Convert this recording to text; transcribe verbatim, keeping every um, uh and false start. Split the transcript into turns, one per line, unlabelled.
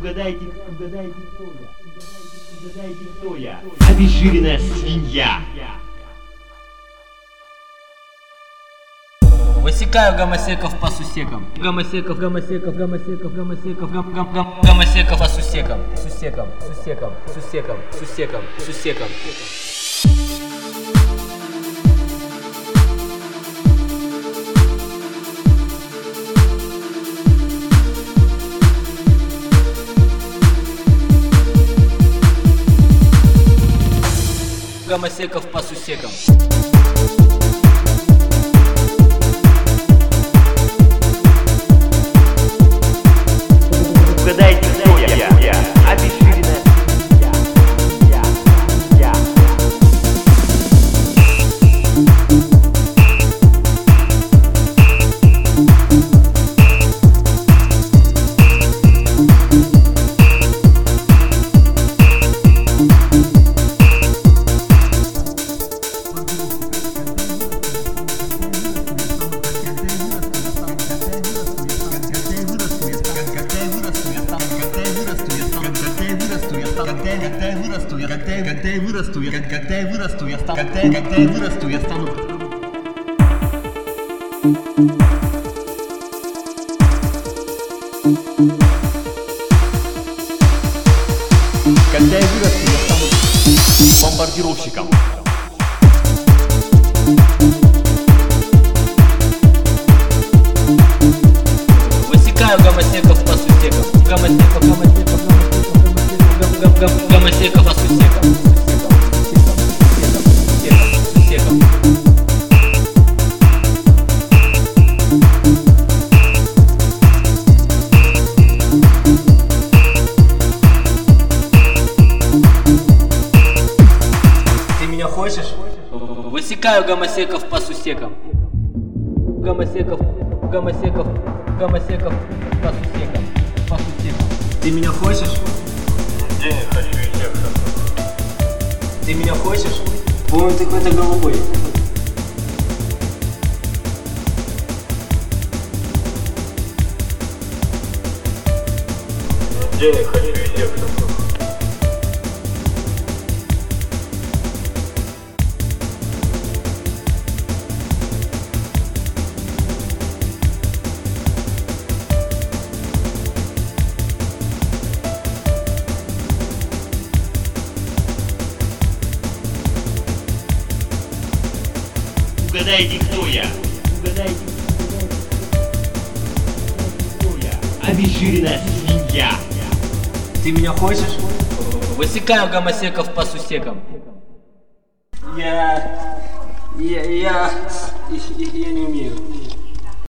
Угадайте, угадайте, кто я. Угадайте, кто я. Обезжиренная свинья.
Высекаю гомосеков по сусекам. Гомосеков, гомосеков, гомосеков, гомосеков, гом, гом, гом, гомосеков по сусекам. Сусекам, сусекам, сусекам, сусекам, сусекам. Гомосеков по сусекам.
Угадайте, кто я. я, я. Обезжиренная свинья. Я, я.
Когда я вырасту, я когда я когда я вырасту, я когда я вырасту, я стану когда я когда я вырасту, я стану.
Когда я вырасту, я стану бомбардировщиком.
Высекаю гомосеков по сусекам. Гомосеков, гомосеков, гомосеков, гомосеков по сусекам. Сусекам, Ты меня хочешь? Высекаю гомосеков по сусекам. Гомосеков, гомосеков, гомосеков по сусекам. По сусекам. Ты меня хочешь?
Денег хочу и секса.
Ты меня хочешь? По-моему, ты какой-то голубой.
Денег хочу и секса.
Угадайте, кто я. Угадайте, кто я. Обезжиренная свинья.
Ты меня хочешь? Высекаю гомосеков по сусекам. Я... Я... Я... Я не умею.